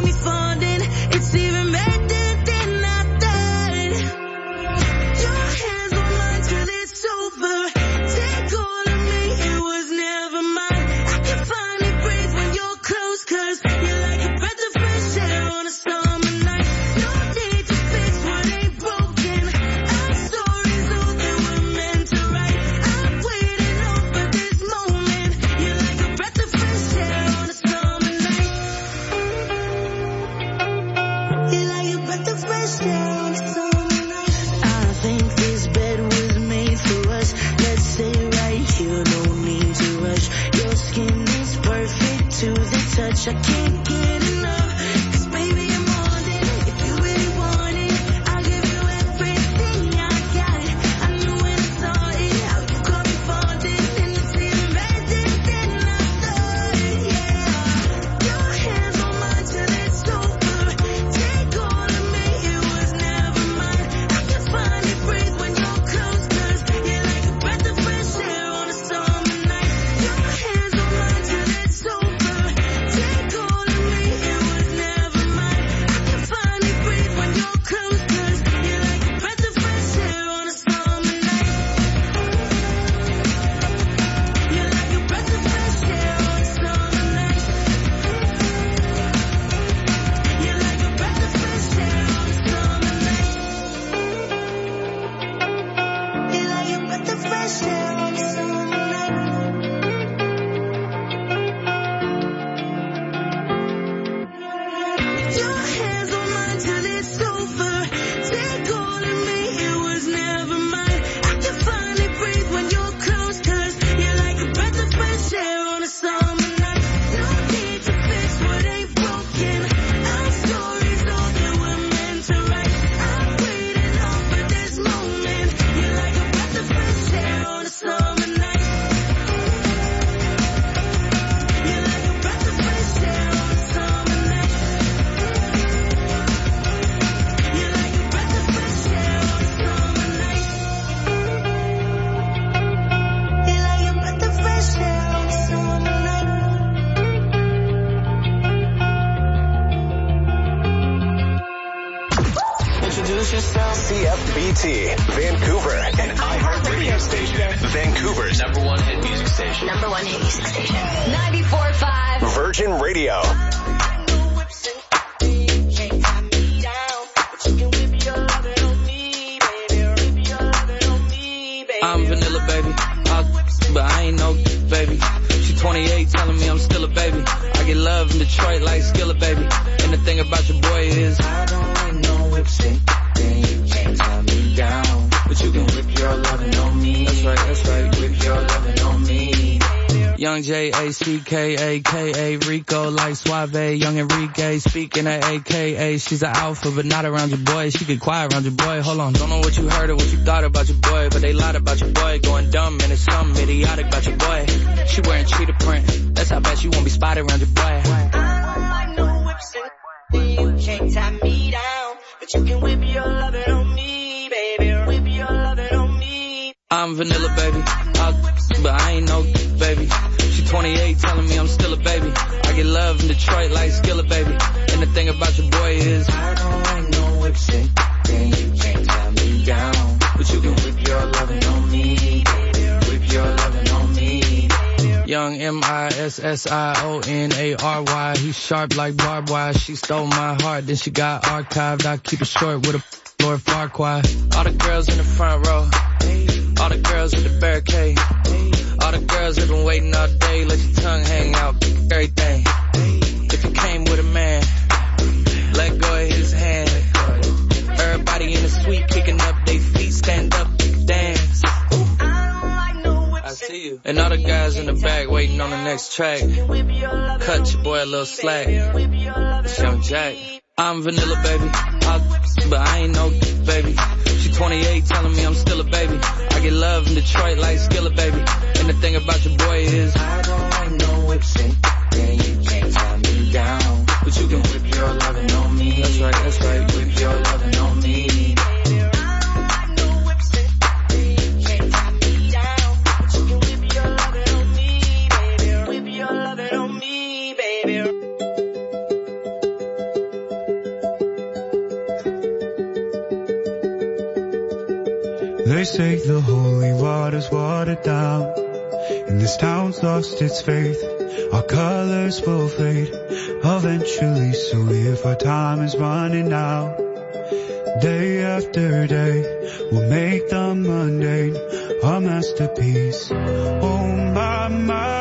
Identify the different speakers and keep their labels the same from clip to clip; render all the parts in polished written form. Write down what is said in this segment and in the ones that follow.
Speaker 1: me fondant. It's even better than I thought. Your hands on mine till it's over. Take all of me, it was never mine. I can finally breathe when you're close, 'cause you're like a breath of fresh air on a summer night. No need to fix what ain't broken. Our stories all that we're meant to write. I've waited on for this moment. You're like a breath of fresh air on a summer night. You're like a breath of fresh air on a summer night. I think this bed was made for us. Let's stay right here, no need to rush. Your skin is perfect to the touch. I can't get enough, 'cause baby I'm on it. If you really want it, I'll give you everything I got. I knew when I saw it, how you caught me fondant, and it's even better than I thought, yeah. Your hands on mine till it's over. Take all of me, it was never mine. I can finally breathe when you're close, 'cause you're like a breath of fresh air on a summer night. Your hands on mine till it's over. Take all of me, it was never mine. I can finally breathe when you're close, 'cause you're like a breath of fresh air on a summer night. You're like a breath of fresh air on a summer night. You're like a breath of fresh air on a summer night. You're like a breath of fresh air on a summer night. Your hands on mine till it's over. Take all of me, it was never mine. I can finally breathe when you're close, 'cause you're like a breath of fresh air on a summer night. No need to fix what ain't broken. Our stories all that we're meant to write. I've waited on for this moment. You're like a breath of fresh air on a summer night. You're like a breath of fresh air on a summer night. You're like a breath of fresh air on a summer night. You're like a breath of fresh air on a summer night.
Speaker 2: Introduce yourself. CFBT, Vancouver, an iHeart radio station. Vancouver's number one hit music station.
Speaker 3: Number one hit music station. 94.5.
Speaker 2: Virgin Radio.
Speaker 4: I'm vanilla, baby. But I ain't no baby. She 28, telling me I'm still a baby. I get love in Detroit like Skillet, baby. And the thing about your boy is I don't like no lipstick. Then you can't tie me down. But you can whip your lovin' on me. That's right. Whip your lovin' on me. Young J-A-C-K-A-K-A, Rico like Suave, Young Enrique, speaking at AKA. She's an alpha, but not around your boy. She get quiet around your boy. Hold on, don't know what you heard or what you thought about your boy, but they lied about your boy. Going dumb and it's something idiotic about your boy. She wearing cheetah print, that's how bad she won't be spotted around your boy.
Speaker 1: I don't like no whips and you can't tie me down, but you can whip your lovin' on me, baby. Whip your lovin' on me.
Speaker 4: I'm vanilla, baby. But I ain't no baby. She 28, telling me I'm still a baby. I get love in Detroit like Skillet, baby. And the thing about your boy is I don't like no lipstick. Then you can't tie me down. But you can whip your lovin' on me, baby. Whip your lovin' on me. Young MISSIONARY. He's sharp like barbed wire. She stole my heart, then she got archived. I keep it short with a Lord Farquaad. All the girls in the front row. All the girls with the barricade. All the girls have been waiting all day. Let your tongue hang out, everything. If you came with a man, let go of his hand. Everybody in the suite kicking up their feet, stand up, dance. I see you. And all the guys in the back waiting on the next track. Cut your boy a little slack. It's Young Jack. I'm vanilla, baby. But I ain't no baby. She 28, telling me I'm still a baby. I get love in Detroit like Skillet, baby. And the thing about your boy is I don't like no whips and then you can't tie me down. But you can whip your lovin' on me. That's right. Whip your lovin' on me.
Speaker 5: They say the holy water's watered down, and this town's lost its faith. Our colors will fade eventually, so if our time is running out, day after day, we'll make the mundane our masterpiece. Oh my,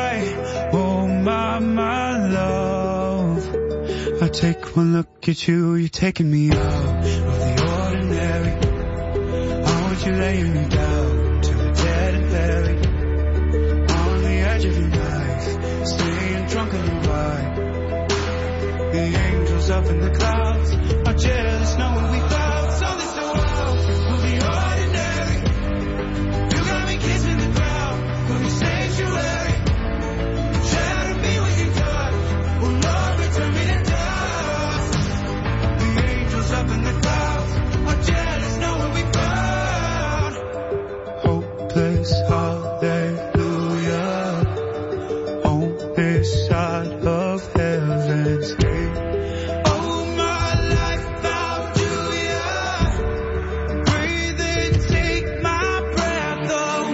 Speaker 5: love. I take one look at you, you're taking me out of the ordinary. I want you laying me down to the dead and buried on the edge of your knife, staying drunk on the ride. The angels up in the clouds are jealous knowing we found something so wild of the ordinary. You got me kissing the ground from the sanctuary. Shadow me when you touch, oh Lord, return me to dust. The angels up in the clouds are jealous knowing we found hopeless hallelujah on this side of heaven's gate. Oh, my life found Julia. Breathe in, take my breath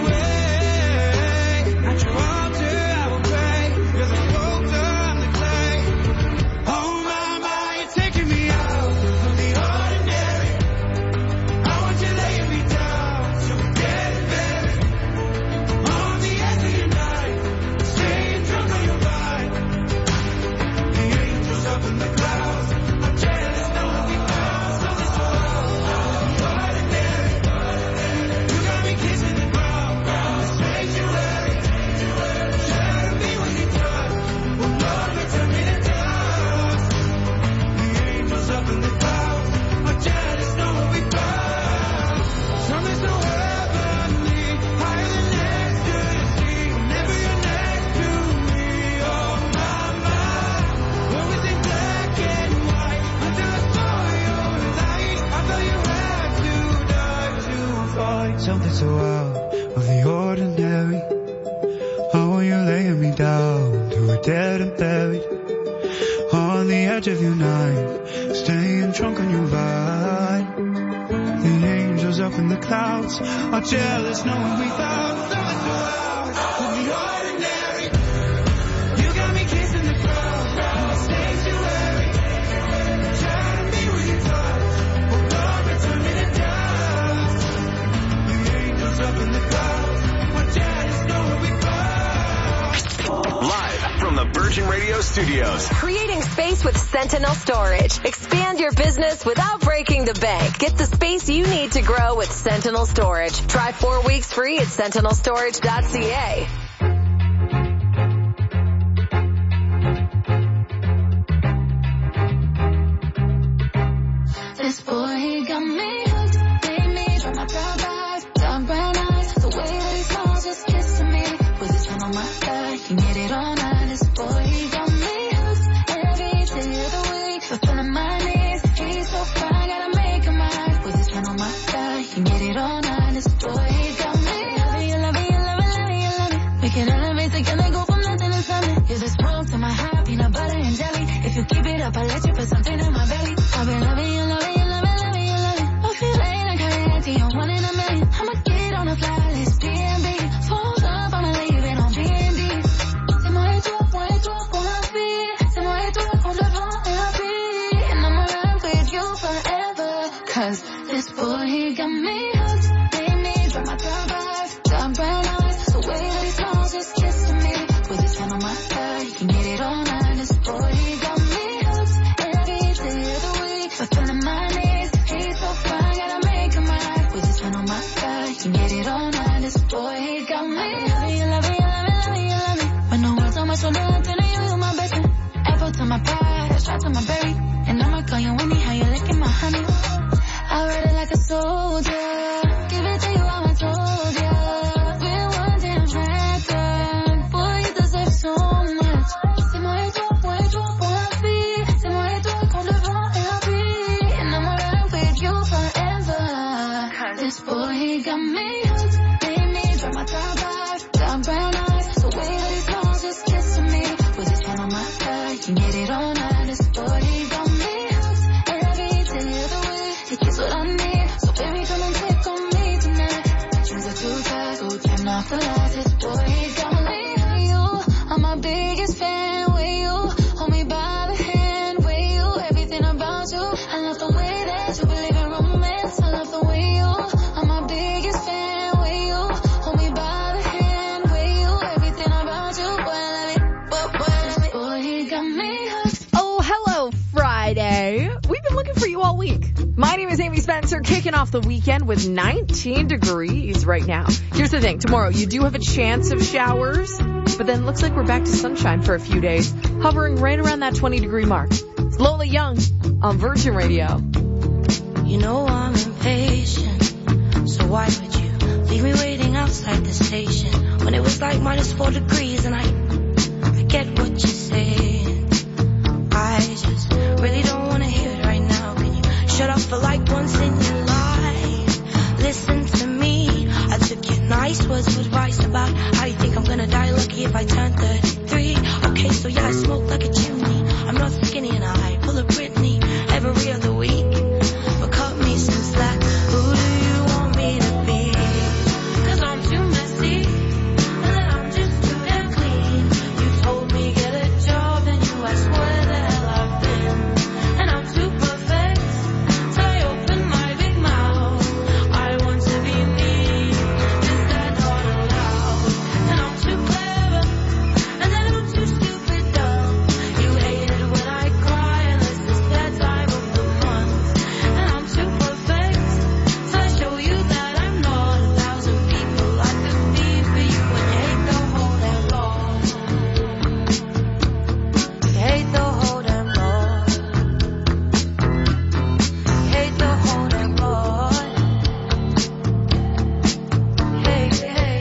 Speaker 5: away. At your altar I will pray, 'cause I'm colder on the clay. Oh my, you're taking me out of the ordinary. I want you laying me down so we're dead and buried on the edge of your night, staying drunk on your ride. The angels up in the clouds are jealous knowing we found something so wild, the ordinary. You got me kissing the ground from the sanctuary. Shadow me when you touch, oh Lord, return me to dust. The angels up in the clouds are jealous knowing we found something so heavenly, higher than ecstasy. Whenever you're next to me, oh my, always in black and white. Until I saw your light, I thought you had to die to fight something so out of the ordinary. Oh, you're laying me down to a dead and buried on the edge of your night, staying drunk on your ride. The angels up in the clouds are jealous knowing we found something so out of the ordinary. You got me kissing the ground from the sanctuary. Shadow me when you touch, oh Lord, return me to dust. The angels up in the clouds are jealous knowing we found.
Speaker 2: Live from the Virgin Radio Studios.
Speaker 3: Creating space with Sentinel Storage. Expand your business without breaking the bank. Get the space you need to grow with Sentinel Storage. Try 4 weeks free at sentinelstorage.ca.
Speaker 6: This boy, he got me hooked, made me drop my proud eyes, dark brown eyes, the way that he smiles, just kissing me, put his hand on my thigh, can get it all night. This boy, he got me hooked, every day of the week, fulfilling my needs, he's so fine, gotta make him mine, put his hand on my thigh, can get it all night. This boy, he got me hooked, you love it, you love it, love it, you love it, we can elevate together, go from nothing to something, you're the smoke to my high, peanut butter and jelly, if you keep it up, I'll let you put something in my belly, I've been loving you, love it. I feel like Coyote, I'm 1 in a million. I'ma get on a fly list, B&B. Falls up, I'ma leave it on B&D. C'est moi et toi qu'on la vie. C'est moi et toi qu'on devant la vie. And I'ma ride with you forever. 'Cause this boy, he got me hooked. Made me drop my top eyes, dark brown eyes. The way that he smiles, just kissing me. Put his hand on my thigh, he can get it all night. This boy, he got me hooked. Every day of the week, fulfilling my needs. He's so fine, gotta make him right. Put his hand on my thigh, can get it all night. This boy, he got me. You love it, you love it, you love it, love it, you love it. When the world's on my shoulder, I'm telling you, you're my best friend. Apple to my pie, a shot to my berry. And I'ma call you Winnie, how you licking my honey. I ride it like a soldier. Give it to you how I told ya. We're one damn record. Boy, you deserve so much. C'est moi et toi qu'on la vie. C'est moi et toi qu'on devant la vie. And I'ma ride with you forever. 'Cause this boy, he got me hooked. Made me drop my top eyes, dark brown eyes. The way that he smiles, just kissing me. Put his hand on my thigh, can get it all night. This boy, he got me hooked. Every day of the week, he gets what I need. So baby, come and take on me tonight. to last. This boy, he got me. You are my biggest fan. With you, hold me by the hand. With you, everything about you. I love the way that you believe in romance. I love the way you are my biggest fan. With you, hold me by the hand. With you, everything about you. Boy, I love it. This boy, he got me hooked.
Speaker 7: Oh, hello, Friday. We've been looking for you all week. My name is Amy Spencer, kicking off the weekend with 19 degrees right now. Here's the thing. Tomorrow, you do have a chance of showers, but then it looks like we're back to sunshine for a few days, hovering right around that 20-degree mark. It's Lola Young on Virgin Radio.
Speaker 1: You know I'm impatient, so why would you leave me waiting outside the station when it was like -4 degrees and I get what you're saying. I just really don't want to hear it right now. Can you shut up for like once in your life? Listen to me. I took your nice words of advice about how you think I'm gonna die lucky if I turn 33. Okay, so yeah, I smoke like a chimney. I'm not skinny and I pull a Britney every other week. But cut me some slack. Who do you want me to be? 'Cause I'm too messy and then I'm just too damn clean. You told me get a job and you asked where the hell I've been. And I'm too perfect, so I open my big mouth. I want to be me, is that not allowed? And I'm too clever, and then I'm too stupid dumb. You hate it when I cry unless it's that time of the month. And I'm too perfect, so I show you that I'm not 1,000 people I could be for you. And you hate the whole damn law. You hate the whole damn law. You hate the whole damn law. Hey, hey.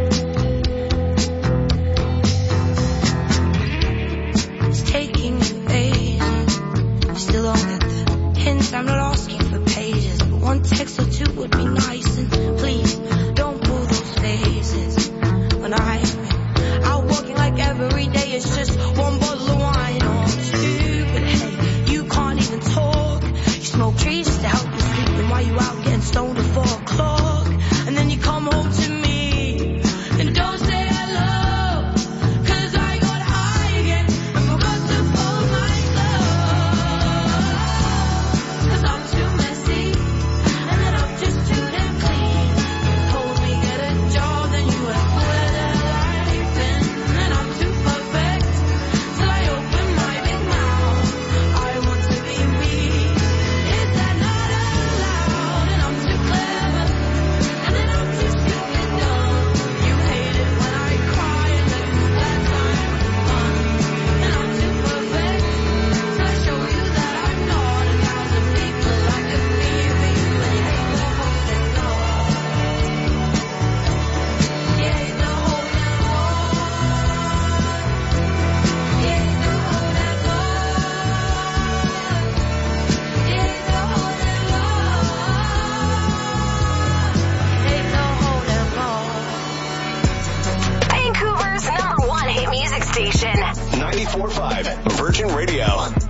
Speaker 1: It's taking you ages. You still don't get the hints. I'm not asking for pages, but one text or two would be nice. And please don't pull those faces when I'm out walking like every day. It's just one bottle of wine. Oh, I'm stupid. Hey, you can't even talk. You smoke trees just to help you sleep. And while you out getting stoned at 4 o'clock, and then you come home to me and don't say hello. 'Cause I got high again and forgot to fold my clothes. 'Cause I'm too messy and then I'm just too damn clean. You told me get a job, then you asked where the hell I've been. And I'm too perfect, so I open my big mouth. I want to be me, is that not allowed? And I'm too clever, and then I'm too stupid dumb. You hate it when I cry unless it's that time of the month. And I'm too perfect, so I show you that I'm not 1,000 people I could be for you. And you hate the whole damn law. You hate the whole damn law. You hate the whole damn law. You hate the whole damn law. You hate the whole damn law.
Speaker 3: Vancouver's #1 hit music station.
Speaker 2: 94.5 Virgin Radio.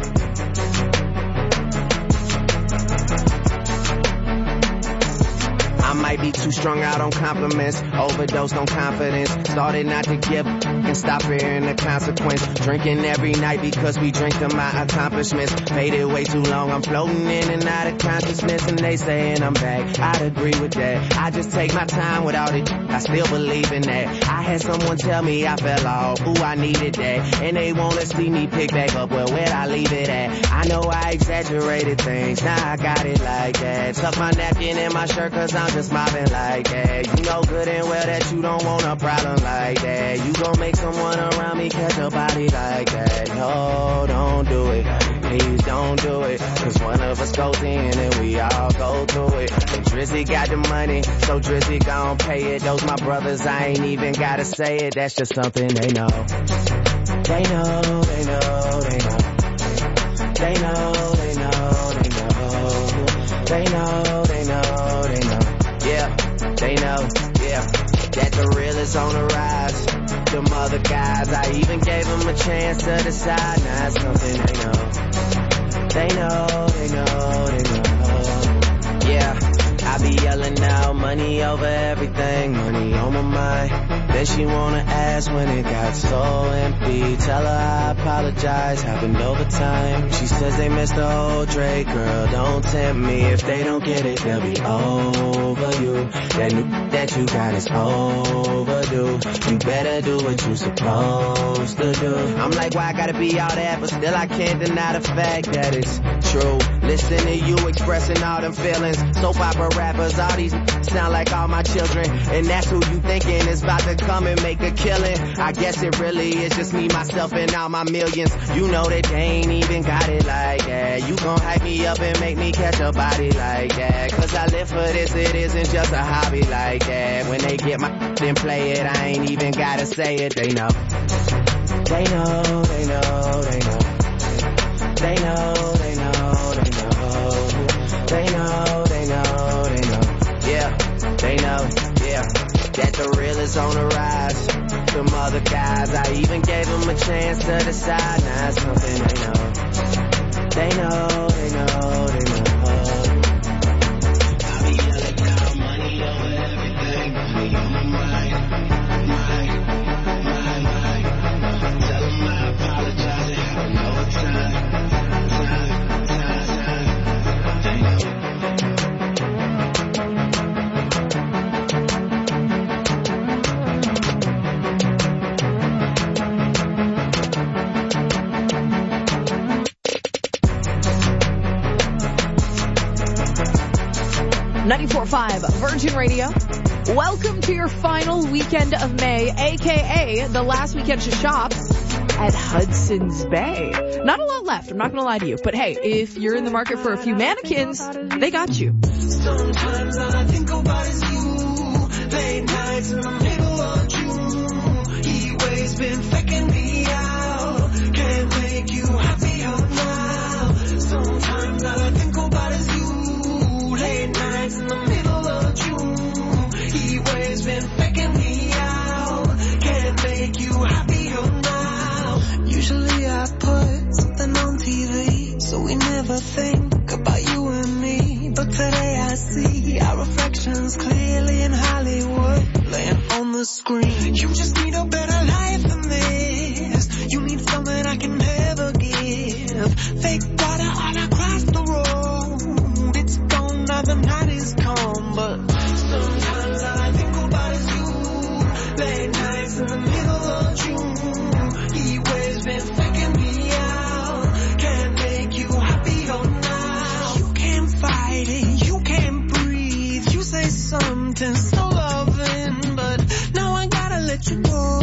Speaker 8: I might be too strung out on compliments, overdosed on confidence, started not to give and stop fearing the consequence. Drinking every night because we drink to my accomplishments. Faded way too long, I'm floating in and out of consciousness, and they saying I'm back. I'd agree with that. I just take my time without it. I still believe in that. I had someone tell me I fell off. Ooh, I needed that. And they wanna see me pick back up. Well, where'd I leave it at? I know I exaggerated things. Now I got it like that. Tuck my napkin in my shirt 'cause I'm just mobbing like that. You know good and well that you don't want a problem like that. You gon' make someone around me catch a body like that. No, don't do it. Please don't do it. 'Cause one of us goes in and we all go through it. And Drizzy got the money, so Drizzy gon' pay it. Those my brothers, I ain't even gotta say it. That's just something they know. They know, they know, they know. They know, they know, they know. They know, they know, they know. Yeah, they know, yeah. That the real is on the rise. Them other guys, I even gave them a chance to decide. Now it's something they know. They know, they know, they know. Yeah, I be yelling out money over everything. Money on my mind. Then she wanna ask when it got so empty. Tell her I apologize, happened over time. She says they missed the whole Drake, girl, don't tempt me. If they don't get it, they'll be over you. That new that you got is overdue. You better do what you supposed to do. I'm like, why I gotta be all that, but still I can't deny the fact that it's true. Listen to you expressing all them feelings. Soap opera rappers, all these sound like all my children. And that's who you thinking is about to come and make a killing. I guess it really is just me, myself, and all my millions. You know that they ain't even got it like that. You gon' hype me up and make me catch a body like that. Cause I live for this, it isn't just a hobby like that. When they get my then play it, I ain't even gotta say it. They know. They know, they know, they know. They know, they know, they know. They know, they know, they know. Yeah, they know, yeah. That the real is on the rise. Some other guys, I even gave them a chance to decide. Now it's something they know. They know, they know, they know. I be yelling down money over everything. Be on my mind, mind. Tell them I apologize, it happened over time. They know.
Speaker 7: 94.5 Virgin Radio. Welcome to your final weekend of May, aka the last weekend to shop at Hudson's Bay. Not a lot left, I'm not gonna lie to you. But hey, if you're in the market for a few mannequins, they got you.
Speaker 5: Sometimes all I think about is you. Late nights in the middle of June. He always been faking me out. Can't make you happier now. Sometimes all I think about is you. Late nights in the middle of June. He always been faking me out. Can't make you happier now. Usually I put something on TV, so we never think about you and me. But today I see our reflections clearly in Hollywood, laying on the screen. You just need a better life than this. You need something I can never give. Fake water all across the road. It's gone now, the night is calm, but sometimes all I think about is you. Late nights in the middle of June. He always been faking me out. Can't make you happier now. You can't fight it, you can't breathe. You say something so loving, but now I gotta let you go.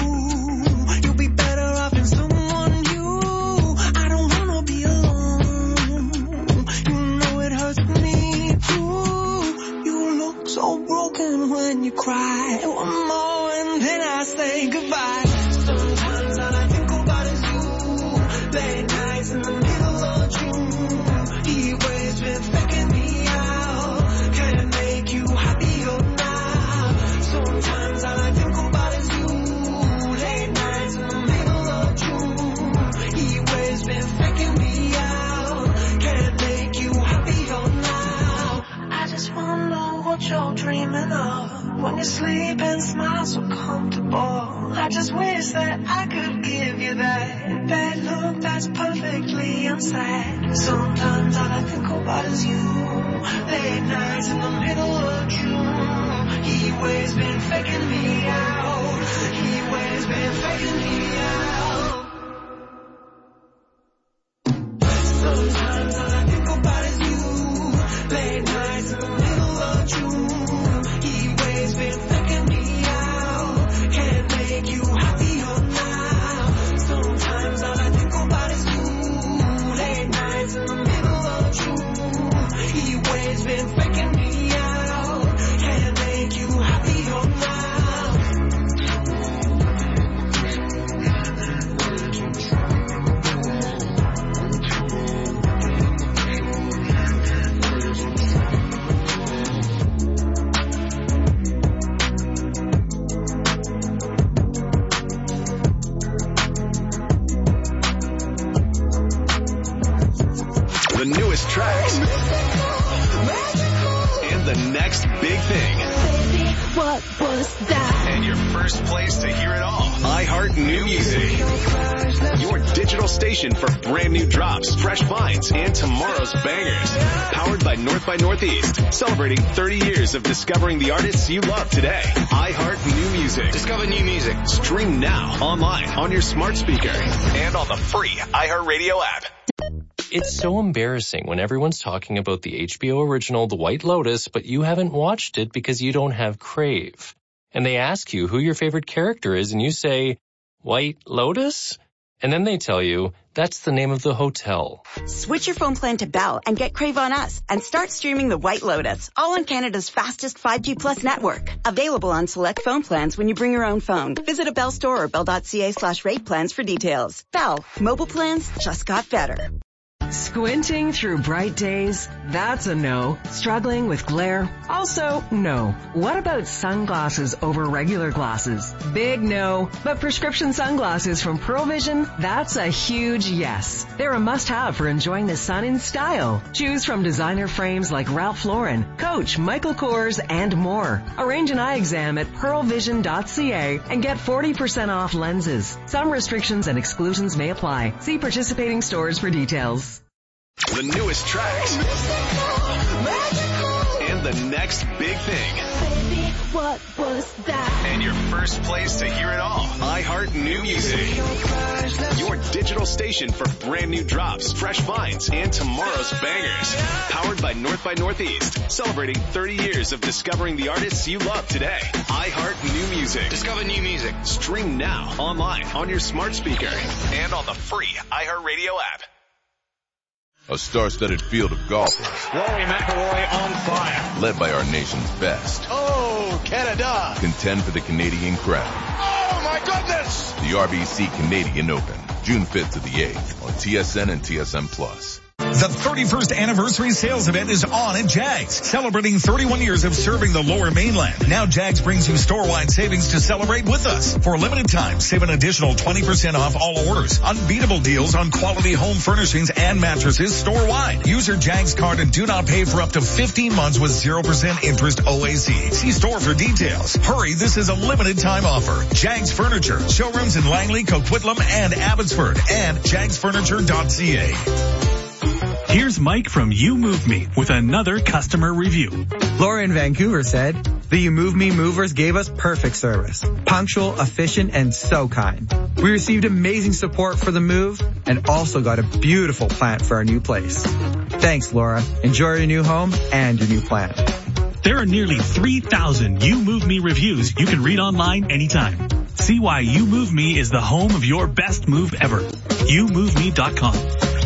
Speaker 5: You'll be better off in someone new. I don't wanna be alone. You know it hurts me too. You look so broken when you cry. One more and then I say goodbye. Sometimes all I think about is you. Late nights in the middle of June. He always been faking me out. Can't make you happier now. Sometimes all I think about is you. Late nights in the middle of June. He always been faking me out. Can't make you happier now. I just wanna know what you're dreaming of. When you sleep and smile so comfortable. I just wish that I could give you that look that's perfectly unsaid. Sometimes all I think about is you. Late nights in the middle of June. He always been faking me out. He always been faking me out. Sometimes all I think about is you. Late nights in the middle of June. He always been faking me out. Can't make you happier now. Sometimes all I think about is you. Late nights in the middle of June. He always been faking me out. Can't make you happier now.
Speaker 2: The newest tracks and the next big thing.
Speaker 1: what was that?
Speaker 2: And your first place to hear it all. iHeart New Music. Your digital station for brand new drops, fresh finds, and tomorrow's bangers. Powered by North by Northeast. Celebrating 30 years of discovering the artists you love today. iHeart New Music. Discover new music. Stream now, online, on your smart speaker, and on the free iHeartRadio app.
Speaker 9: It's so embarrassing when everyone's talking about the HBO original The White Lotus, but you haven't watched it because you don't have Crave. And they ask you who your favorite character is, and you say, White Lotus? And then they tell you, that's the name of the hotel.
Speaker 10: Switch your phone plan to Bell and get Crave on us and start streaming The White Lotus, all on Canada's fastest 5G plus network. Available on select phone plans when you bring your own phone. Visit a Bell store or bell.ca/rate plans for details. Bell, mobile plans just got better.
Speaker 11: Squinting through bright days? That's a no. Struggling with glare? Also, no. What about sunglasses over regular glasses? Big no. But prescription sunglasses from Pearl Vision? That's a huge yes. They're a must-have for enjoying the sun in style. Choose from designer frames like Ralph Lauren, Coach, Michael Kors, and more. Arrange an eye exam at pearlvision.ca and get 40% off lenses. Some restrictions and exclusions may apply. See participating stores for details.
Speaker 2: The newest tracks. And the next big thing.
Speaker 1: Baby, what was that?
Speaker 2: And your first place to hear it all. iHeart New Music. Your digital station for brand new drops, fresh finds, and tomorrow's bangers. Powered by North by Northeast. Celebrating 30 years of discovering the artists you love today. iHeart New Music. Discover new music. Stream now, online, on your smart speaker, and on the free iHeartRadio app.
Speaker 12: A star-studded field of golfers.
Speaker 13: Rory McIlroy on fire.
Speaker 12: Led by our nation's best.
Speaker 13: Oh, Canada.
Speaker 12: Contend for the Canadian crown.
Speaker 13: Oh, my goodness.
Speaker 12: The RBC Canadian Open, June 5th to the 8th on TSN and TSN+.
Speaker 14: The 31st anniversary sales event is on at Jags, celebrating 31 years of serving the Lower Mainland. Now Jags brings you store-wide savings to celebrate with us. For a limited time, save an additional 20% off all orders. Unbeatable deals on quality home furnishings and mattresses store-wide. Use your Jags card and do not pay for up to 15 months with 0% interest OAC. See store for details. Hurry, this is a limited time offer. Jags Furniture, showrooms in Langley, Coquitlam, and Abbotsford, and jagsfurniture.ca.
Speaker 15: Here's Mike from You Move Me with another customer review.
Speaker 16: Laura in Vancouver said, the You Move Me movers gave us perfect service. Punctual, efficient, and so kind. We received amazing support for the move and also got a beautiful plant for our new place. Thanks, Laura. Enjoy your new home and your new plant.
Speaker 15: There are nearly 3,000 You Move Me reviews you can read online anytime. See why You Move Me is the home of your best move ever. YouMoveMe.com.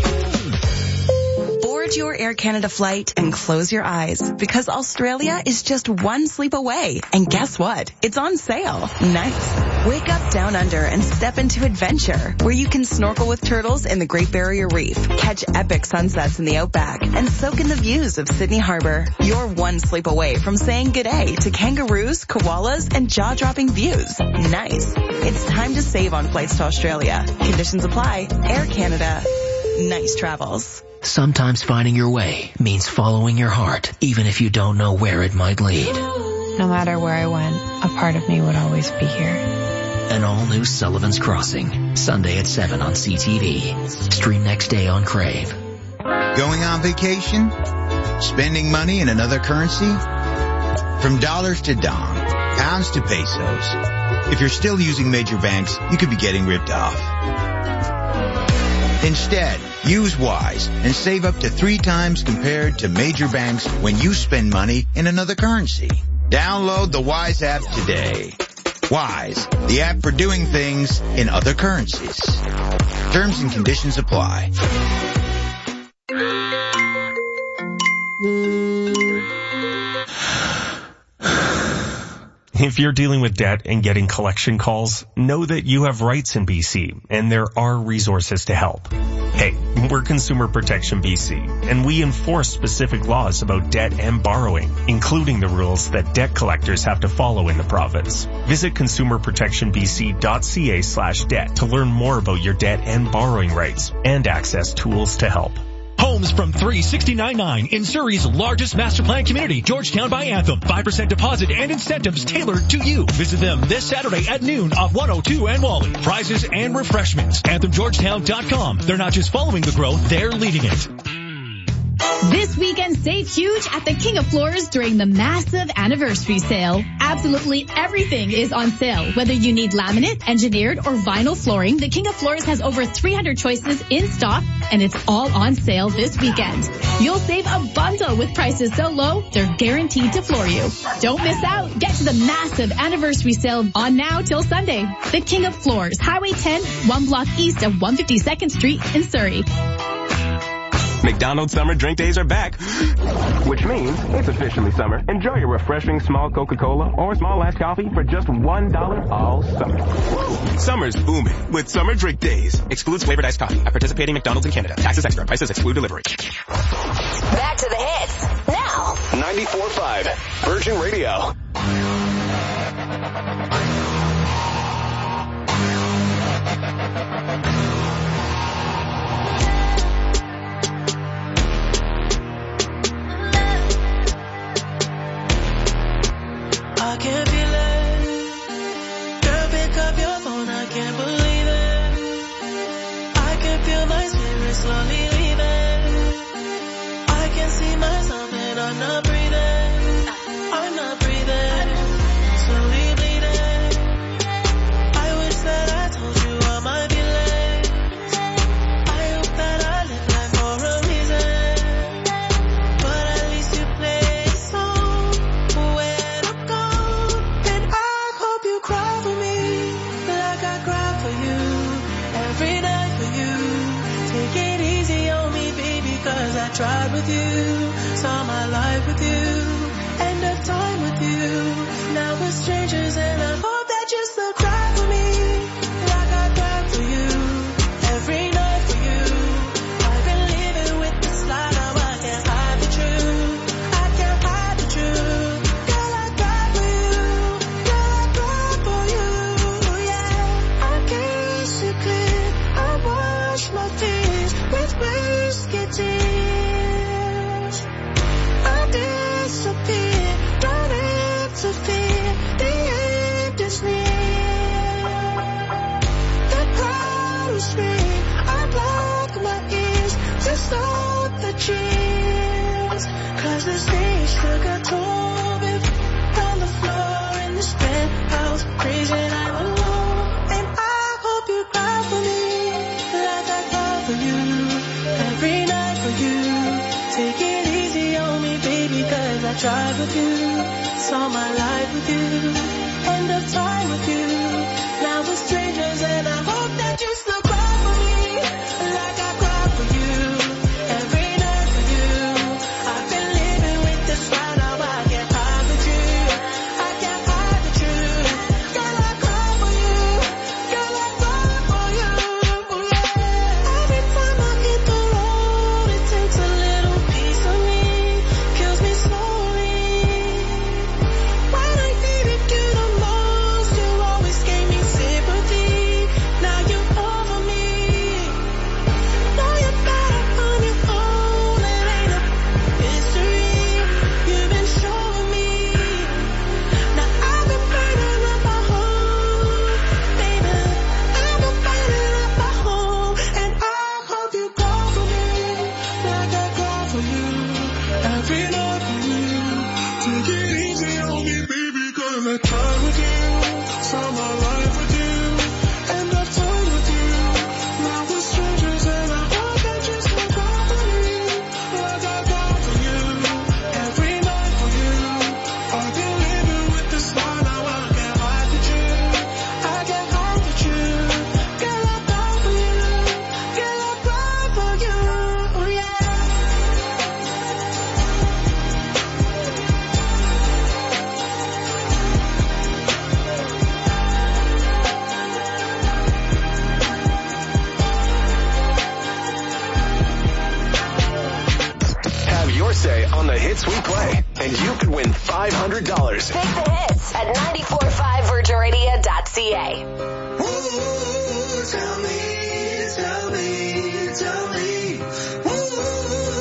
Speaker 10: Board your Air Canada flight and close your eyes because Australia is just one sleep away. And guess what? It's on sale. Nice. Wake up down under and step into adventure where you can snorkel with turtles in the Great Barrier Reef, catch epic sunsets in the outback, and soak in the views of Sydney Harbor. You're one sleep away from saying g'day to kangaroos, koalas, and jaw-dropping views. Nice. It's time to save on flights to Australia. Conditions apply. Air Canada. Nice travels.
Speaker 17: Sometimes finding your way means following your heart, even if you don't know where it might lead.
Speaker 18: No matter where I went, a part of me would always be here.
Speaker 17: An all-new Sullivan's Crossing, Sunday at 7 on CTV. Stream next day on Crave.
Speaker 19: Going on vacation? Spending money in another currency? From dollars to dong, pounds to pesos. If you're still using major banks, you could be getting ripped off. Instead, use Wise and save up to 3 times compared to major banks when you spend money in another currency. Download the Wise app today. Wise, the app for doing things in other currencies. Terms and conditions apply.
Speaker 20: If you're dealing with debt and getting collection calls, know that you have rights in BC, and there are resources to help. Hey, we're Consumer Protection BC, and we enforce specific laws about debt and borrowing, including the rules that debt collectors have to follow in the province. Visit consumerprotectionbc.ca/debt to learn more about your debt and borrowing rights and access tools to help.
Speaker 21: Home Homes from $369.9 in Surrey's largest master plan community, Georgetown by Anthem. 5% deposit and incentives tailored to you. Visit them this Saturday at noon off 102 and Wally. Prizes and refreshments. AnthemGeorgetown.com. They're not just following the growth, they're leading it.
Speaker 22: This weekend, save huge at the King of Floors during the massive anniversary sale. Absolutely everything is on sale. Whether you need laminate, engineered, or vinyl flooring, the King of Floors has over 300 choices in stock, and it's all on sale this weekend. You'll save a bundle with prices so low, they're guaranteed to floor you. Don't miss out. Get to the massive anniversary sale on now till Sunday. The King of Floors, Highway 10, 1 block east of 152nd Street in Surrey.
Speaker 23: McDonald's summer drink days are back, which means it's officially summer. Enjoy your refreshing small Coca-Cola or small iced coffee for just $1 all summer. Summer's booming with summer drink days. Excludes flavored iced coffee at participating McDonald's in Canada. Taxes extra. Prices exclude delivery.
Speaker 3: Back to the hits now.
Speaker 2: 94.5 Virgin Radio.
Speaker 1: I can't feel it. Girl, pick up your phone, I can't believe it. I can feel my spirit slowly leaving. I can see myself and I'm not breathing. I'm not breathing. Slowly bleeding. I wish that I told you I might be late. I hope that I live life for a reason. But at least you play a song where to go. And I hope you cry for me like I cry for you every night for you. Take it easy on me, baby, cause I tried with you. Saw my life with you. End of time with you. Now we're strangers and I hope that you still cry for me like I cry for you every night for you. I've been living with this lie, now I can't hide the truth. I can't hide the truth. Girl, I cry for you. Girl, I cry for you. Yeah, I kiss you clear. I wash my tears with whiskey tears. I disappear. Don't interfere. The end is near. The crowd will scream. I block my ears to stop the cheers. Cause the stage took a toll with on the floor in this penthouse. Crazy I'm alone. And I hope you cry for me like I cry for you every night for you. Take it easy on me, baby, cause I tried with you. Saw my life with you. End of time with you. Now we're strangers and I hope that you still cry for me like I cry for you every night for you. I've been living with this lie, now I can't hide the truth. I can't hide the truth. Girl, I cry for you. Girl, I cry for you. Yeah. Every time I hit the road, it takes a little piece of me. Kills me slowly. When I needed you the most, you always gave me sympathy. Now you over me. Know you're better on your own. It ain't a mystery. You've been showing me. Now I've been burning up my home, baby. I've been burning up my home, and I hope you cry for me like I cry for you every night for you. Take it easy on me, baby, cause I tried with you. Saw my life with you. End of time with you. Now we're strangers and I hope that you still cry for me like I cry for you every night for you. I've been living with this lie, now I can't hide the truth. I can't hide the truth. Girl, I cry for you. Girl, I cry for you. Yeah.
Speaker 2: Have your say on the hits we play, and you could win $500.
Speaker 3: Pick the hits at 945virginradio.ca.
Speaker 1: Ooh, tell me, tell me, tell me. Ooh,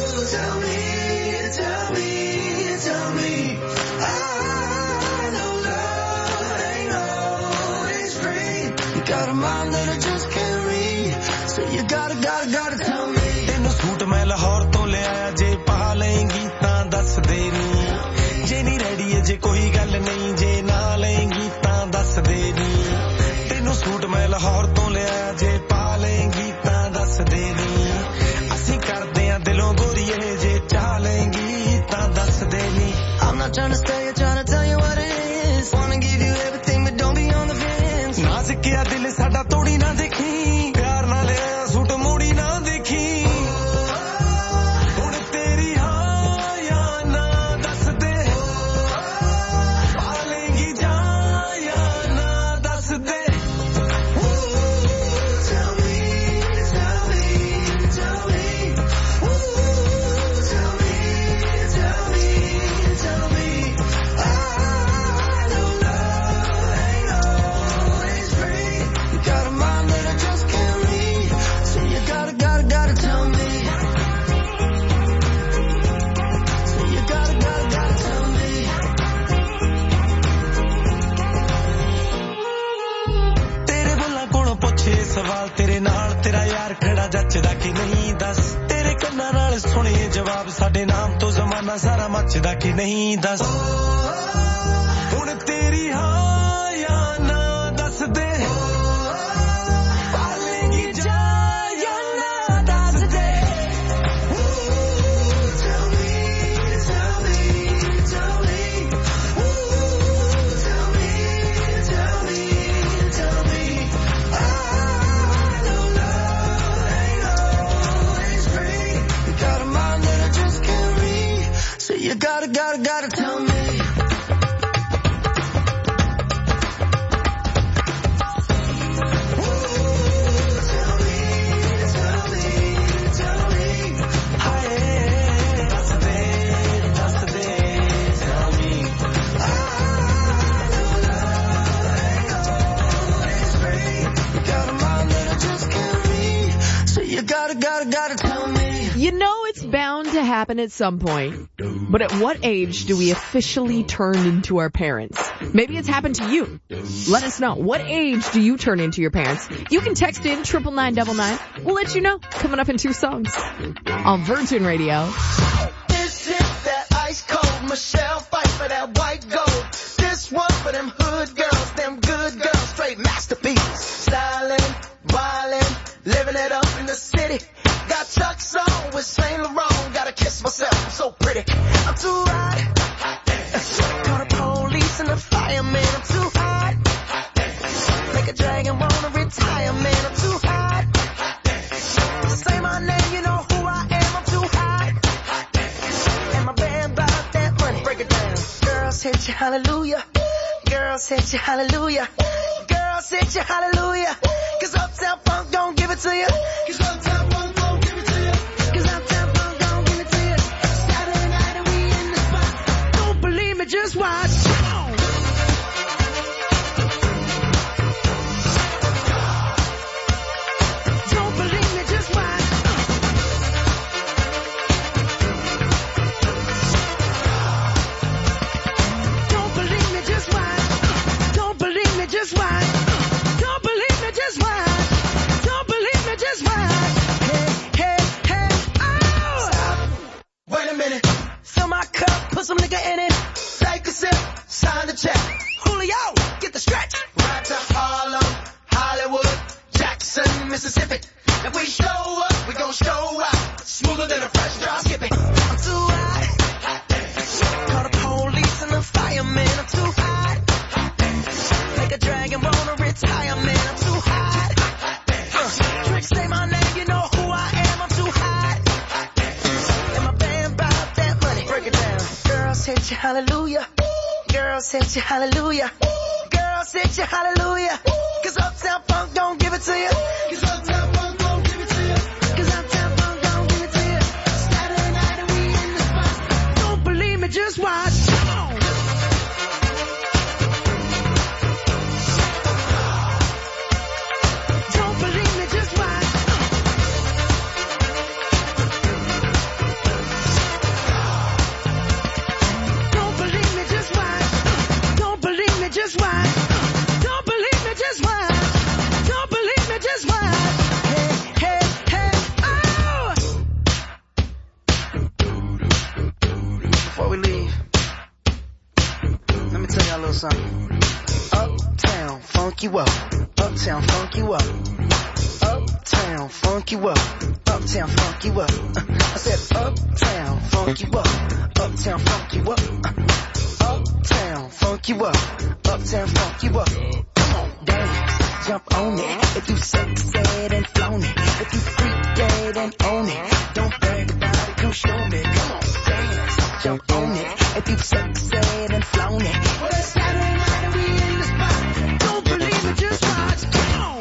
Speaker 5: tell me, I know love ain't always free. You got a mind that I just can't read, so you gotta tell me.
Speaker 4: ਤੈਨੂੰ suit ਮੈਂ ਲਾਹੌਰ ਤੋਂ ਲਿਆਇਆ ਜੇ ਪਾ ਲਏਂਗੀ ਤਾਂ ਦੱਸ ਦੇ ਨੀ ਜੇ ਨਹੀਂ ਰੈਡੀ ਏ ਜੇ ਕੋਈ ਗੱਲ ਨਹੀਂ ਜੇ ਨਾ ਲਏਂਗੀ ਤਾਂ ਦੱਸ ਦੇ ਨੀ ਤੈਨੂੰ ਸੂਟ ਮੈਂ ਲਾਹੌਰ ਤੋਂ ਲਿਆਇਆ ਜੇ ਪਾ ਲਏਂਗੀ ਤਾਂ ਦੱਸ ਦੇ ਨੀ ਅਸੀਂ ਕਰਦੇ ਆਂ ਦਿਲੋਂ ਗੋਰੀਏ ਜੇ ਚਾਹ ਲਏਂਗੀ ਤਾਂ ਦੱਸ ਦੇ ਨੀ
Speaker 5: I'm not trying to stay here, trying to tell you what it is. Wanna give you everything, but don't be on the fence.
Speaker 4: ਨਾ ਸਿੱਕਿਆ ਦਿਲ ਸਾਡਾ ਤੋੜੀ ਨਾ ਦੇਖੀ ਪਿਆਰ ਨਾਲ ਲਿਆ ਸੂਟ ਮੋੜੀ ਨਾ ਦੇਖੀ ਹੁਣ ਤੇਰੀ ਹਾਂ ਜਾਂ ਨਾ ਦੱਸ ਦੇ ਪਾ ਲਏਂਗੀ ਜਾਂ ਜਾਂ ਨਾ ਦੱਸ ਦੇ
Speaker 5: Tell me, I know love ain't always free. You got a mind that I just can't read, so you gotta tell me. So you gotta tell me.
Speaker 4: ਤੇਰੇ ਬੁੱਲਾਂ ਕੋਲੋਂ ਪੁੱਛੇ ਸਵਾਲ ਤੇਰੇ ਨਾਲ ਤੇਰਾ ਯਾਰ ਖੜਾ ਜੱਚਦਾ ਕਿ ਨਹੀਂ ਦੱਸ ਤੇਰੇ ਕੰਨਾਂ ਨਾਲ ਸੁਣੇ ਜਵਾਬ ਸਾਡੇ ਨਾਮ ਤੋਂ ਜ਼ਮਾਨਾ ਸਾਰਾ ਮੱਚਦਾ ਕਿ ਨਹੀਂ ਦੱਸ ਹੁਣ ਤੇਰੀ ਹਾਂ ਜਾਂ ਨਾ ਦੱਸ ਦੇ ਪਾਲੇਗੀ ਜਾਂ ਨਾ ਦੱਸ ਦੇ
Speaker 5: Tell me, I know love ain't always free. You got a mind that I just can't read, so you gotta tell me. Gotta tell me.
Speaker 7: You know it's bound to happen at some point. But at what age do we officially turn into our parents? Maybe it's happened to you. Let us know. What age do you turn into your parents? You can text in 99999. We'll let you know. Coming up in 2 songs on Virgin Radio.
Speaker 5: This is that ice cold Michelle fight for that white gold. This one for them hood girls, them good girls, straight masterpieces. Styling, wildin', living it up in the city. Got Chuck's on with Saint Laurent. Gotta kiss myself, I'm so pretty. I'm too hot. Call the police and the fireman. I'm too hot. Make a dragon wanna retire, man. I'm too hot. Say my name, you know who I am. I'm too hot. And my band bought that money. Break it down. Girls hit you, hallelujah. Girls hit you, hallelujah. Girls hit you, hallelujah. 'Cause Uptown Funk don't give it to you. 'Cause Uptown Funk don't give it to you. 'Cause Uptown Funk don't give it to you. Saturday night and we in the spot. Don't believe me, just watch. Don't believe me, just watch. Don't believe me, just watch. Don't believe me, just watch. Don't believe me, just watch. Don't believe me, just watch. Hey, oh! Stop. Wait a minute. Fill my cup, put some nigga in it. Take a sip, sign the check. Julio, get the stretch. Right to Harlem, Hollywood, Jackson, Mississippi. If we show up, we gon' show out. Smoother than a fresh drop skipping. I'm too hot. Call the police and the fireman. I'm too hot. Make a dragon wanna retire, man. I'm too hot. Tricks say my name, you know who I am. I'm too hot. And my band bought that money. Break it down. Girls hit you, hallelujah. Girls hit you, hallelujah. Girls hit you, hallelujah. 'Cause Uptown Funk don't give it to you. 'Cause Uptown Funk don't give it to you. 'Cause Uptown Funk don't give it to you. Saturday night and we in the spot. Don't believe me, just watch. Come on. Don't believe me, just watch.
Speaker 1: little something. Uptown, funk you up. Uptown, funk you up. Uptown, funk you up. Uptown, funk you up. I said uptown, funk you up. Uptown, funk you up. Uptown, funk you up. Uptown, funk you up. Come on, dance, jump on it. If you sexed and flown it. If you freak dead and own it. Don't brag about it, come show me. Come on, dance, jump on it. If you sexed and flown it. Well, it's Saturday night and we in the spot. Don't believe it, just watch. Come on.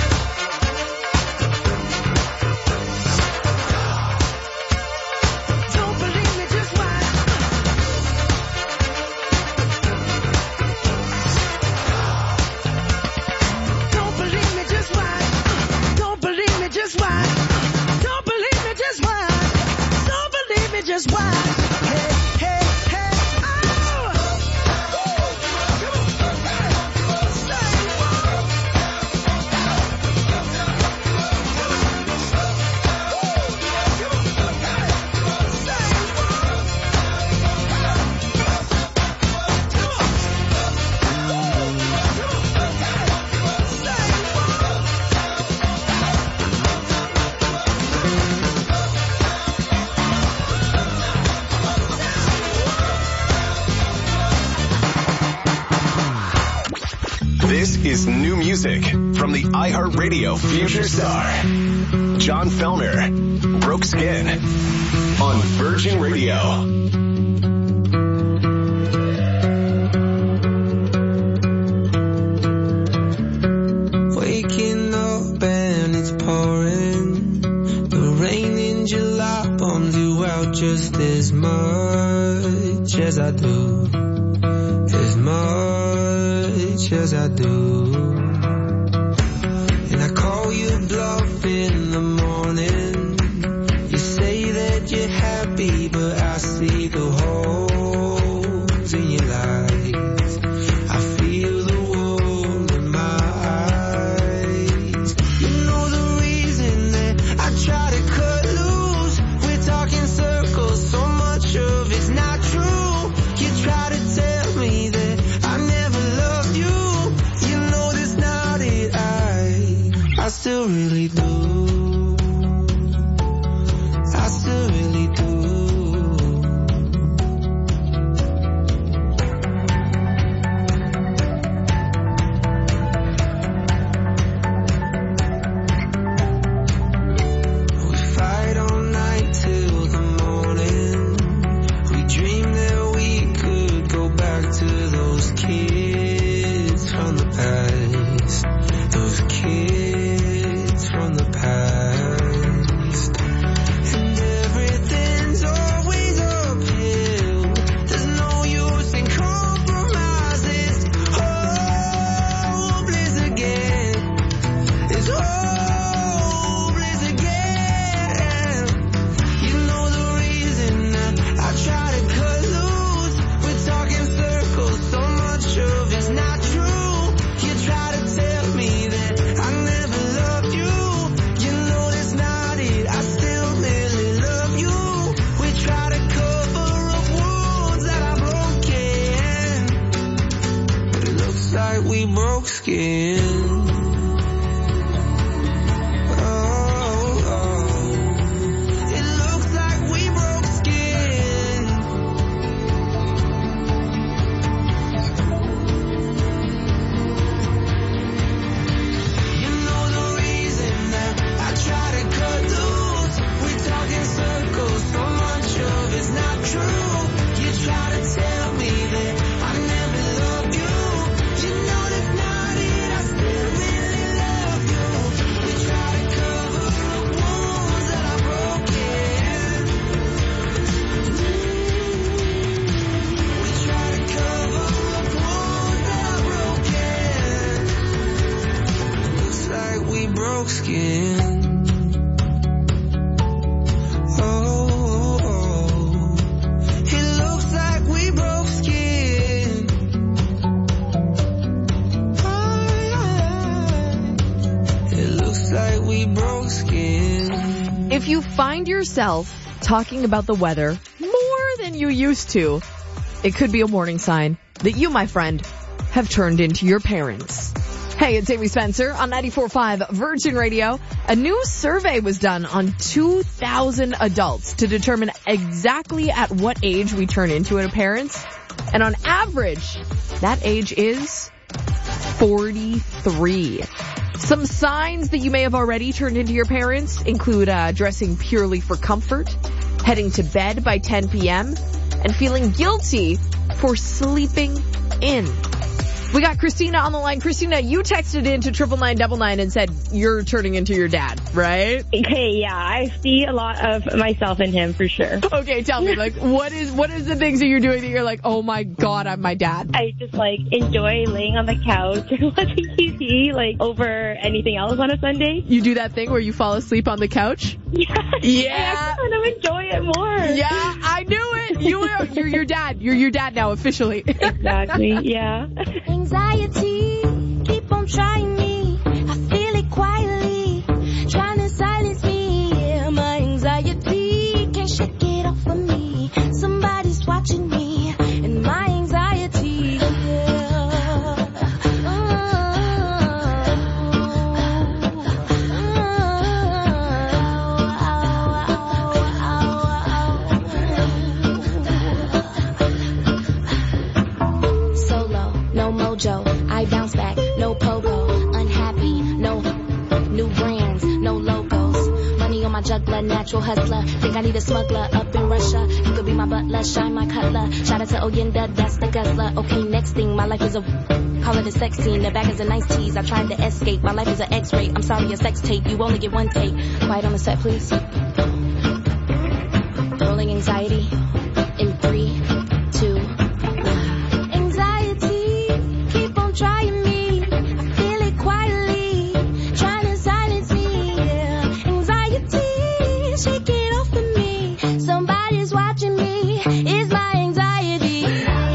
Speaker 1: Don't believe me, just watch. Don't believe me, just watch. Don't believe me, just watch. Don't believe me, just watch. Don't believe me, just watch. Hey, hey, hey,
Speaker 2: This is new music from the iHeartRadio Future Star. John Fellner, Broke Skin on Virgin Radio.
Speaker 4: Waking up and it's pouring. The rain in July bombs you out just as much as I do. As much as I do. And I call you bluff in the morning. You say that you're happy, but I see the holes in your lies. I feel the wound in my eyes. You know the reason that I try to cut loose. We're talking circles, so much of it's not true. You try to tell me that I never loved you. You know that's not it. I still really do. I still really do. We fight all night till the morning. We dream that we could go back to those kids from the past. Those kids from the past. And everything's always uphill. There's no use in compromise. It's hopeless again. It's hopeless again. You know the reason that I try to cut loose. We're talking circles, so much of it's not true. You try to tell me that I never loved you. You know that's not it. I still really love you. We try to cover up wounds that are broken. But it looks like we broke skin. It looks like we broke skin. You know the reason that I try to cut loose. We're talking circles, so much of it's not true. You try to tell me that I never loved you. You know that's not it. I still really love you. We try to cover up wounds that are broken. We try to cover up wounds that are broken. Looks like we broke skin. Oh, it looks like we broke skin. It looks like we broke skin.
Speaker 7: If you find yourself talking about the weather more than you used to, it could be a warning sign that you, my friend, have turned into your parents. Hey, it's Amy Spencer on 94.5 Virgin Radio. A new survey was done on 2,000 adults to determine exactly at what age we turn into a parent. And on average, that age is 43. Some signs that you may have already turned into your parents include dressing purely for comfort, heading to bed by 10 p.m., and feeling guilty for sleeping in. We got Christina on the line. Christina, you texted into 99999 and said you're turning into your dad, right?
Speaker 6: Okay, yeah, I see a lot of myself in him for sure.
Speaker 7: Okay, tell me, like, what is the things that you're doing that you're like, oh my God, I'm my dad?
Speaker 6: I just enjoy laying on the couch and watching TV over anything else on a Sunday.
Speaker 7: You do that thing where you fall asleep on the couch?
Speaker 6: Yeah. I kind of enjoy it more.
Speaker 7: Yeah, I knew it. You're your dad. You're your dad now officially.
Speaker 6: Exactly. Yeah.
Speaker 1: Anxiety, keep on trying me. I feel it quietly, trying to silence me. Yeah, my anxiety can't shake it off of me. Somebody's watching me, and my anxiety. I bounce back, no pogo, unhappy, no new brands, no logos. Money on my juggler, natural hustler. Think I need a smuggler up in Russia. You could be my butler, shine my cutler. Shout out to Oyenda, that's the guzzler. Okay, next thing, my life is a call it a sex scene. The back is a nice tease. I tried to escape. My life is an X-ray. I'm sorry, a sex tape. You only get one take. Quiet on the set, please. Rolling anxiety in 3, 2, 1. Anxiety, keep on trying me. I feel it quietly, trying to silence me. Yeah. Anxiety, shake it off of me. Somebody's watching me. It's my anxiety.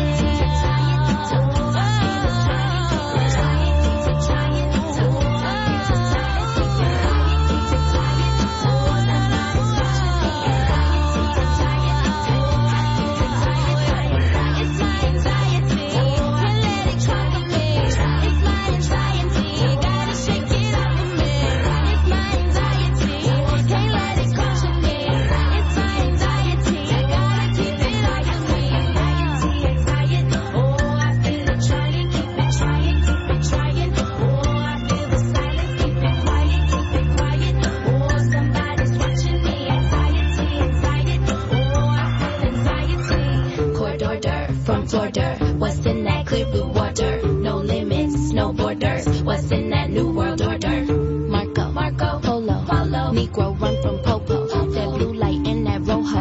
Speaker 1: What's in that clear blue water? No limits, no borders. What's in that new world order? Marco, Polo, follow. Negro run from Popo. That blue light in that Rojo.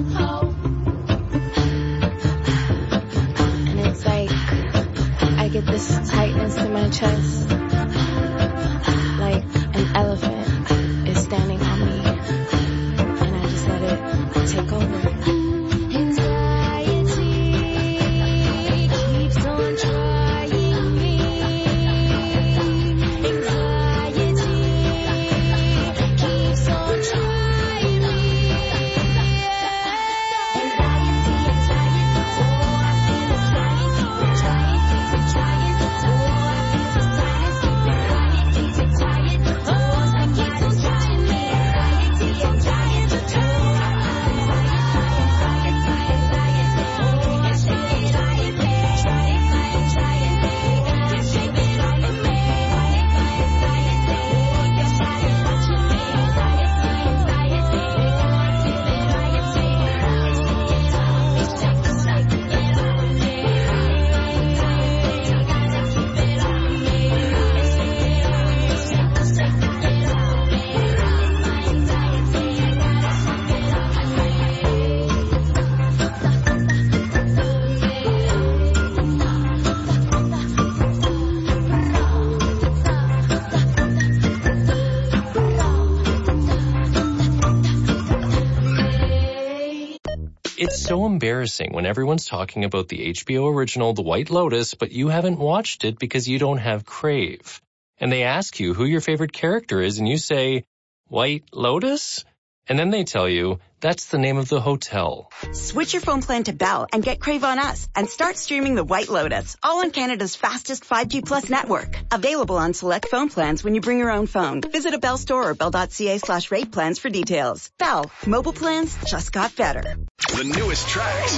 Speaker 1: And it's like I get this tightness in my chest, like an elephant is standing on me, and I just let it take over.
Speaker 8: It's so embarrassing when everyone's talking about the HBO original The White Lotus, but you haven't watched it because you don't have Crave. And they ask you who your favorite character is, and you say, White Lotus? And then they tell you that's the name of the hotel.
Speaker 9: Switch your phone plan to Bell and get Crave on Us and start streaming The White Lotus, all on Canada's fastest 5G plus network. Available on select phone plans when you bring your own phone. Visit a Bell store or bell.ca/rate plans for details. Bell, mobile plans just got better.
Speaker 2: The newest tracks.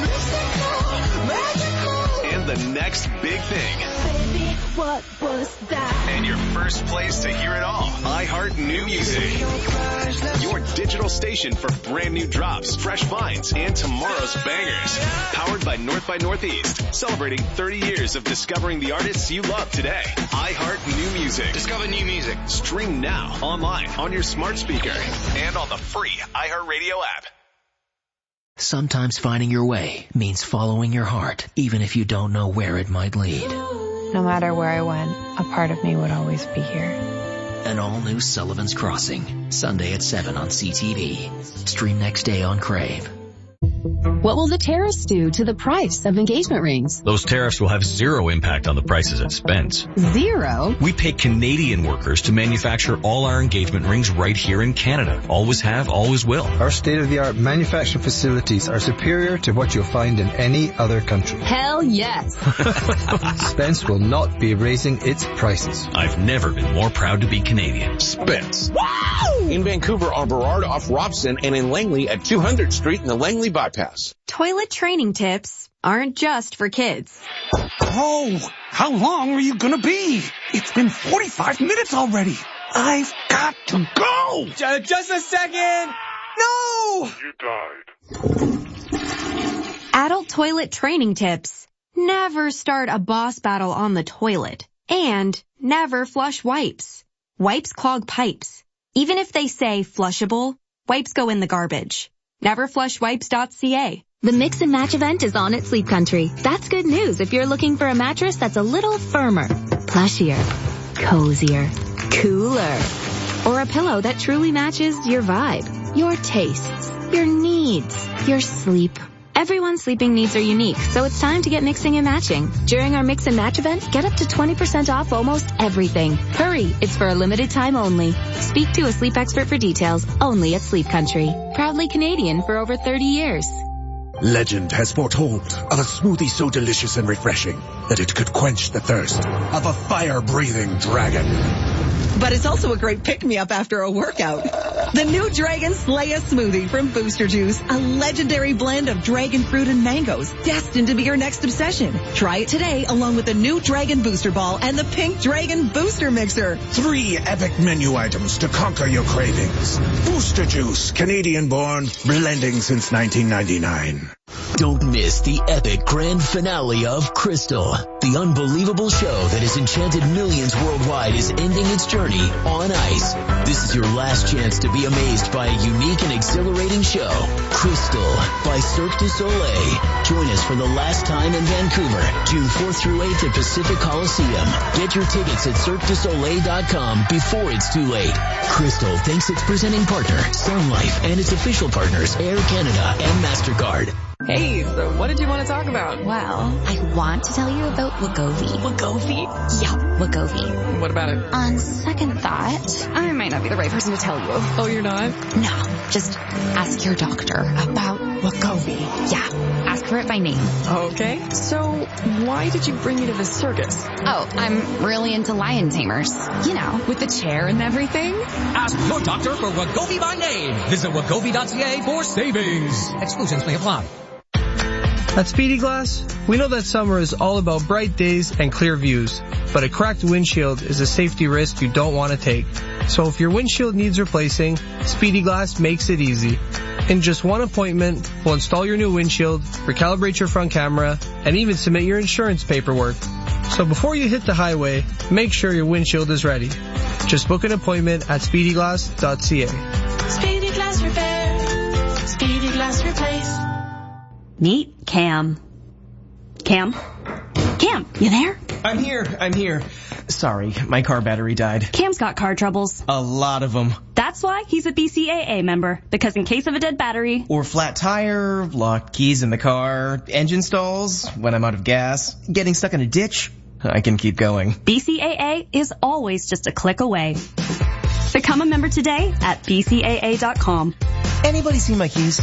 Speaker 2: And the next big thing.
Speaker 1: Baby, what was that?
Speaker 2: And your first place to hear it all. iHeart New Music. Your digital station for brand new drops, fresh finds, and tomorrow's bangers. Powered by North by Northeast. Celebrating 30 years of discovering the artists you love today. iHeart New Music. Discover new music. Stream now, online, on your smart speaker, and on the free iHeartRadio app.
Speaker 17: Sometimes finding your way means following your heart, even if you don't know where it might lead.
Speaker 18: No matter where I went, a part of me would always be here.
Speaker 17: An all-new Sullivan's Crossing, Sunday at 7 on CTV. Stream next day on Crave.
Speaker 11: What will the tariffs do to the price of engagement rings?
Speaker 13: Those tariffs will have zero impact on the prices at Spence.
Speaker 11: Zero?
Speaker 13: We pay Canadian workers to manufacture all our engagement rings right here in Canada. Always have, always will.
Speaker 24: Our state-of-the-art manufacturing facilities are superior to what you'll find in any other country.
Speaker 11: Hell yes.
Speaker 24: Spence will not be raising its prices.
Speaker 13: I've never been more proud to be Canadian.
Speaker 25: Spence. Wow! In Vancouver on Burrard off Robson and in Langley at 200th Street in the Langley Bypass.
Speaker 26: Toilet training tips aren't just for kids.
Speaker 4: Oh, how long are you gonna be? It's been 45 minutes already. I've got to go.
Speaker 27: Just a second. No!
Speaker 26: You died. Adult toilet training tips. Never start a boss battle on the toilet. And never flush wipes. Wipes clog pipes. Even if they say flushable, wipes go in the garbage. Neverflushwipes.ca.
Speaker 22: The Mix and Match event is on at Sleep Country. That's good news if you're looking for a mattress that's a little firmer, plushier, cozier, cooler, or a pillow that truly matches your vibe, your tastes, your needs, your sleep. Everyone's sleeping needs are unique, so it's time to get mixing and matching. During our Mix and Match event, get up to 20% off almost everything. Hurry, it's for a limited time only. Speak to a sleep expert for details, only at Sleep Country. Proudly Canadian for over 30 years.
Speaker 28: Legend has foretold of a smoothie so delicious and refreshing that it could quench the thirst of a fire-breathing dragon.
Speaker 10: But it's also a great pick-me-up after a workout. The new Dragon Slaya smoothie from Booster Juice, a legendary blend of dragon fruit and mangoes, destined to be your next obsession. Try it today along with the new Dragon Booster Ball and the Pink Dragon Booster Mixer.
Speaker 28: 3 epic menu items to conquer your cravings. Booster Juice, Canadian-born, blending since 1999.
Speaker 17: Don't miss the epic grand finale of Crystal. The unbelievable show that has enchanted millions worldwide is ending its journey on ice. This is your last chance to be amazed by a unique and exhilarating show. Crystal by Cirque du Soleil. Join us for the last time in Vancouver, June 4th through 8th at Pacific Coliseum. Get your tickets at CirqueDuSoleil.com before it's too late. Crystal thanks its presenting partner, Sun Life, and its official partners, Air Canada and MasterCard.
Speaker 7: Hey, so what did you want to talk about?
Speaker 22: Well, I want to tell you about Wegovy.
Speaker 7: Wegovy?
Speaker 22: Yeah, Wegovy.
Speaker 7: What about it?
Speaker 22: On second thought, I might not be the right person to tell you.
Speaker 7: Oh, you're not?
Speaker 22: No, just ask your doctor about Wegovy. Yeah, ask for it by name.
Speaker 7: Okay, so why did you bring me to this circus?
Speaker 22: Oh, I'm really into lion tamers. You know, with the chair and everything.
Speaker 21: Ask your doctor for Wegovy by name. Visit Wegovy.ca for savings. Exclusions may apply.
Speaker 29: At Speedy Glass, we know that summer is all about bright days and clear views, but a cracked windshield is a safety risk you don't want to take. So if your windshield needs replacing, Speedy Glass makes it easy. In just one appointment, we'll install your new windshield, recalibrate your front camera, and even submit your insurance paperwork. So before you hit the highway, make sure your windshield is ready. Just book an appointment at speedyglass.ca.
Speaker 1: Speedy Glass Repair. Speedy Glass Replace.
Speaker 22: Meet Cam. Cam? Cam, you there?
Speaker 27: I'm here. Sorry, my car battery died.
Speaker 22: Cam's got car troubles.
Speaker 27: A lot of them.
Speaker 22: That's why he's a BCAA member, because in case of a dead battery,
Speaker 27: Or flat tire, locked keys in the car, engine stalls, when I'm out of gas, getting stuck in a ditch, I can keep going.
Speaker 22: BCAA is always just a click away. Become a member today at BCAA.com.
Speaker 27: Anybody see my keys?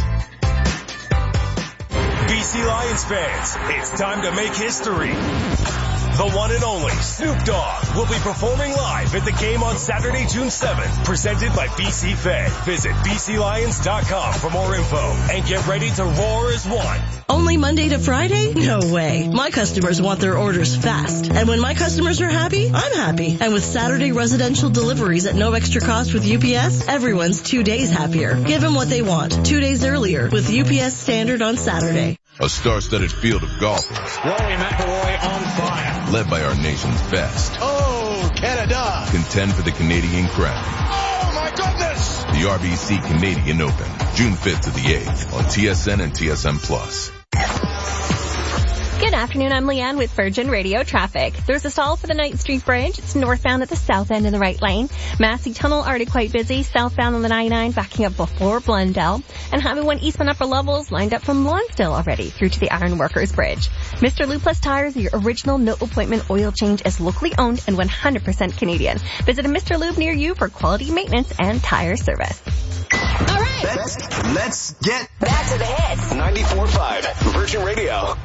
Speaker 3: BC Lions fans, it's time to make history. The one and only Snoop Dogg will be performing live at the game on Saturday, June 7th, presented by BC Fed. Visit BCLions.com for more info and get ready to roar as one.
Speaker 5: Only Monday to Friday? No way. My customers want their orders fast. And when my customers are happy, I'm happy. And with Saturday residential deliveries at no extra cost with UPS, everyone's 2 days happier. Give them what they want 2 days earlier with UPS Standard on Saturday.
Speaker 12: A star-studded field of golfers.
Speaker 14: Rory McIlroy on fire.
Speaker 12: Led by our nation's best.
Speaker 14: Oh, Canada.
Speaker 12: Contend for the Canadian crown.
Speaker 14: Oh, my goodness.
Speaker 12: The RBC Canadian Open, June 5th to the 8th on TSN and TSN+.
Speaker 15: Good afternoon, I'm Leanne with Virgin Radio Traffic. There's a stall for the Knight Street Bridge. It's northbound at the south end in the right lane. Massey Tunnel already quite busy. Southbound on the 99 backing up before Blundell. And having one eastbound upper levels lined up from Lonsdale already through to the Iron Workers Bridge. Mr. Lou Plus Tires, your original no appointment oil change, is locally owned and 100% Canadian. Visit a Mr. Lube near you for quality maintenance and tire service.
Speaker 2: All right. Let's get back to the hits. 94.5 Virgin Radio.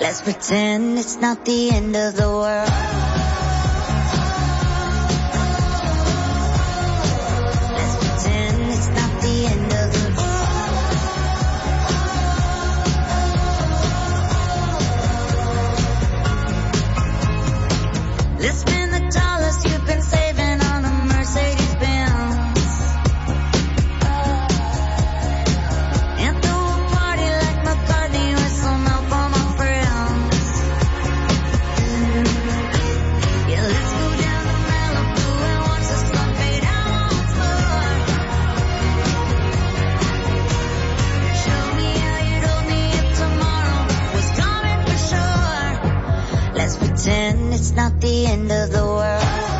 Speaker 1: Let's pretend it's not the end of the world. Let's pretend it's not the end of the world. Let's spend the dollars you've been saving on a Mercedes Benz. And throw a party like McCartney with some help from my friends. Yeah, let's go down to Malibu and watch the sun fade out once more. Show me how you'd hold me if tomorrow was coming for sure. Let's pretend it's not the end of the world.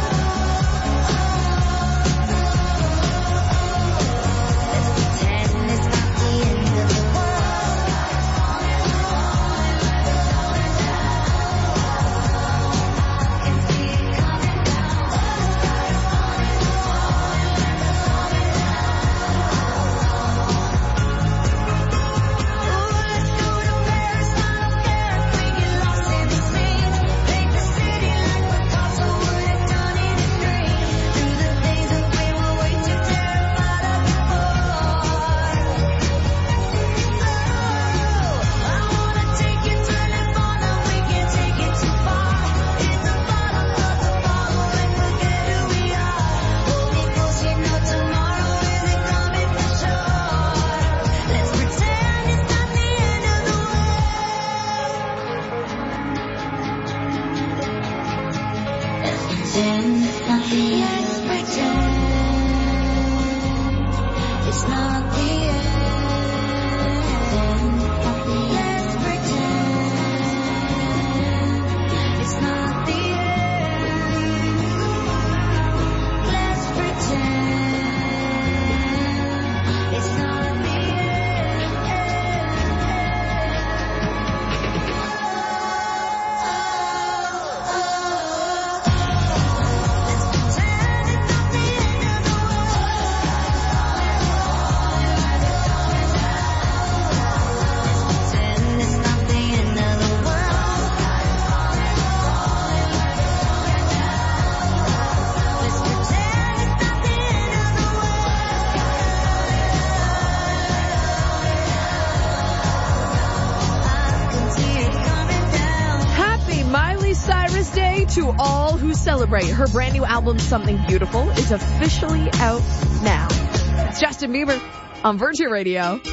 Speaker 7: To all who celebrate, her brand new album, Something Beautiful, is officially out now. It's Justin Bieber on Virgin Radio.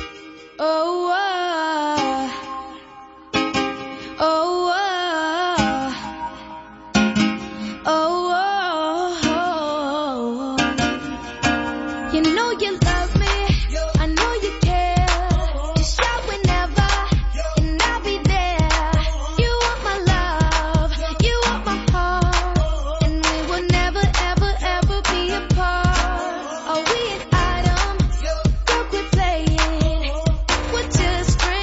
Speaker 1: Oh, oh, oh, oh, oh. You know you love me, I know you care. Just shout whenever, and I'll be there. You want my love, you want my heart, and we will never, ever, ever be apart. Are we an item? Girl, quit playing. We're just friends.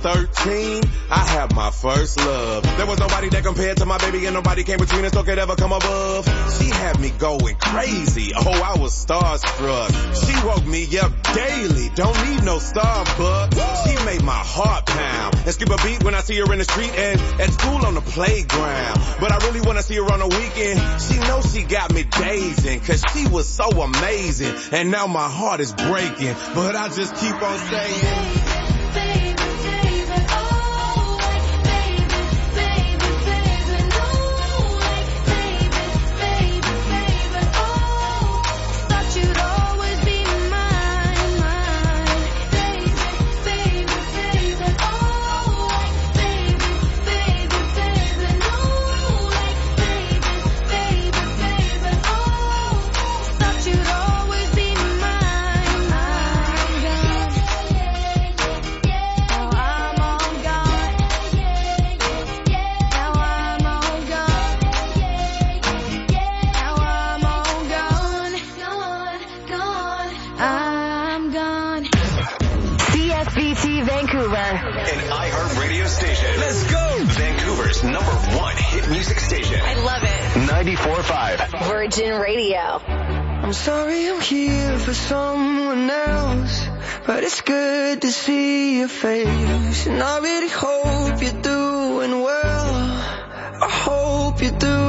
Speaker 25: 13, I had my first love. There was nobody that compared to my baby and nobody came between us or could ever come above. She had me going crazy. Oh, I was starstruck. She woke me up daily. Don't need no Starbucks. She made my heart pound and skip a beat when I see her in the street and at school on the playground. But I really want to see her on the weekend. She knows she got me dazing cause she was so amazing. And now my heart is breaking, but I just keep on saying,
Speaker 2: An iHeart radio station. Let's go! Vancouver's #1 hit music station.
Speaker 6: I love it.
Speaker 2: 94.5.
Speaker 6: Virgin Radio.
Speaker 8: I'm sorry I'm here for someone else, but it's good to see your face. And I really hope you're doing well. I hope you're doing